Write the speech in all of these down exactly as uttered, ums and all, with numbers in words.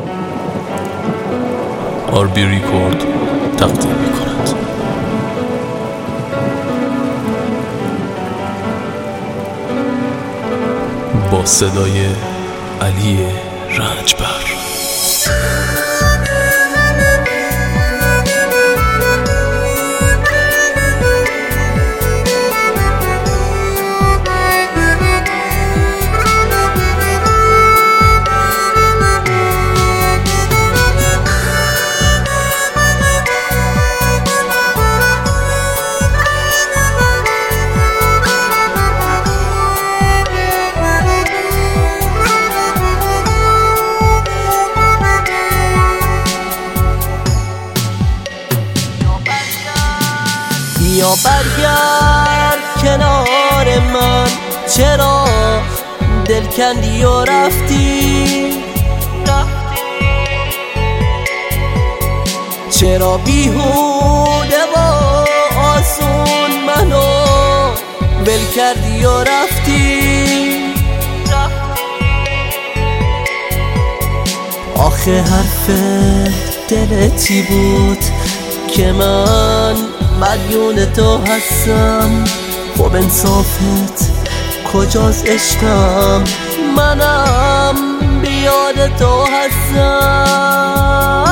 آر بی ریکورد تقدیم می‌کند. با صدای علی رنجبر. بیا برگرد کنار من، چرا دل کندی و رفتی؟ چرا بیهوده و آسون منو ول کردی و رفتی؟ آخه حرف دلتی بود که من مدیون تو هستم. خب انصافت کجاست عشقم؟ منم بیاد تو هستم.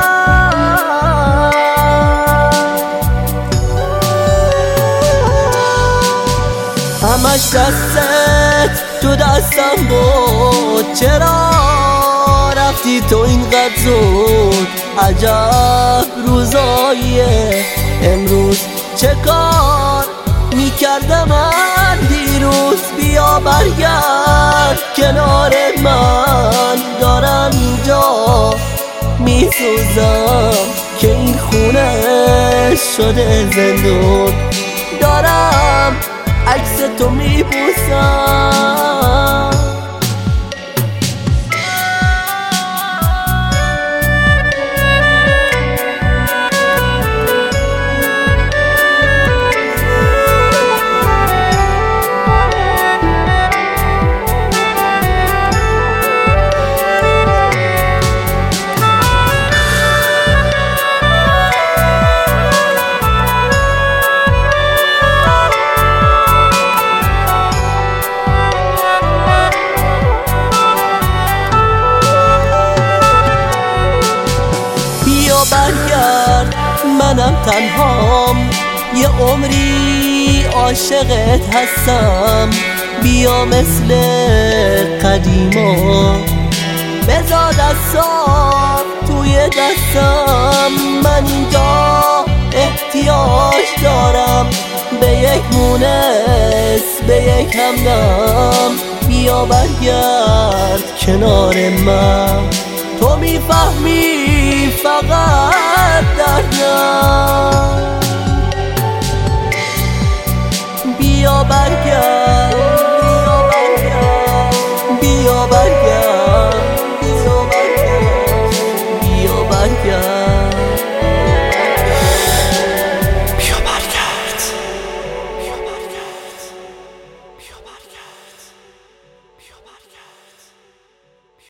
همش دستت تو دستم بود، چرا رفتی تو اینقدر زود؟ عجب روزاییه امروز، چه کار میکردم من دیروز؟ بیا برگرد کنار من، دارم اینجا میسوزم که این خونه شده زندون. دارم عکس تو میبوسم. برگرد منم تنهام، یه عمری عاشقت هستم. بیا مثل قدیما بذار دستام توی دستم. من اینجا احتیاج دارم به یک مونس، به یک همدم. بیا برگرد کنار من، تو میفهمی فقط دردم.